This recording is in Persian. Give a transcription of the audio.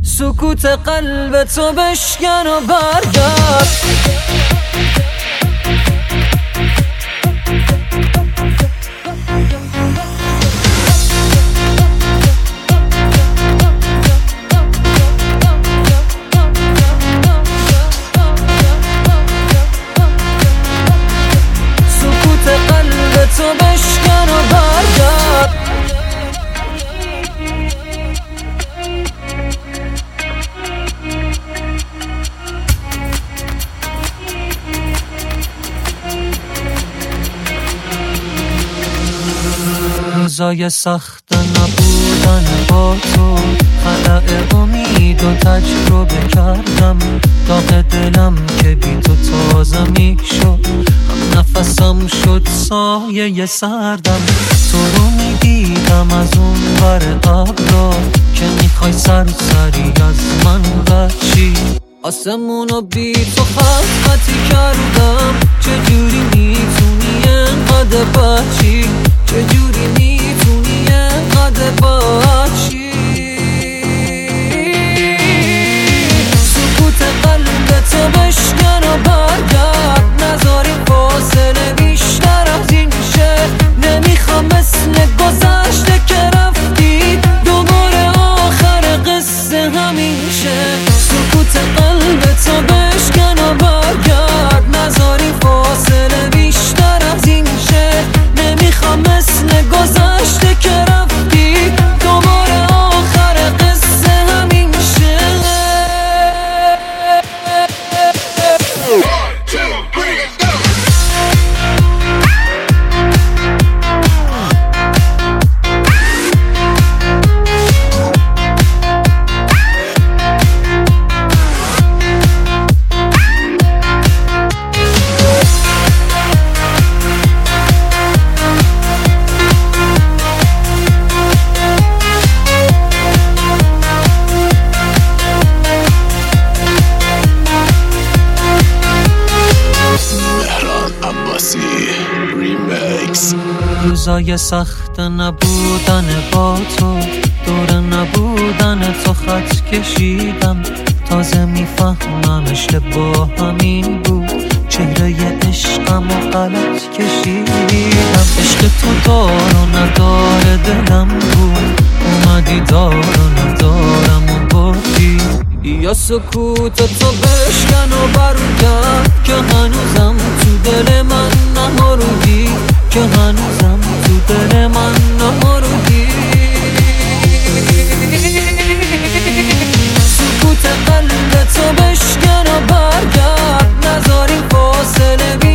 سکوت قلب تو بشکن و برگرد. سکوت قلب تو بشکن و برگرد. روزای سخت نبودن با تو، خلأ امید و تجربه کردم. داغ دلم که بی تو تازه می شد، هم نفسم شد سایه سردم. تو رو می دیدم از اون ور ابرا که میخوای سری از من بچی. آسمونو بی تو خطی کردم. چجوری میتونی انقدر بچی؟ چجوری میتونی انقدر بچی؟ سکوت قلب تو بشکن و برگرد. نذاری فاصله بیشتر از این شه. نمیخوام مثل گذشته که رفتی دوباره آخر قصه همین شه. سکوت قلب تو بشکن و برگرد. نذاری فاصله بیشتر از این شه. نمیخوام مثل گذشته که رفتی دوباره آخر قصه همین شه. روزای سخت نبودن با تو، دور نبودن تو خط کشیدم. تازه میفهمم اشتباه همین بود، چهره عشقم و غلط کشیدم. عشق تو دار و نداره دلم بود، اومدی دار و ندارم و بردی. یا سکوت تو بشکن و برگرد که هنوزم تو دل من نمردی، که هنوزم تو دل من نمردی. سکوت قلب تو بشکن و برگرد. نذاری فاصله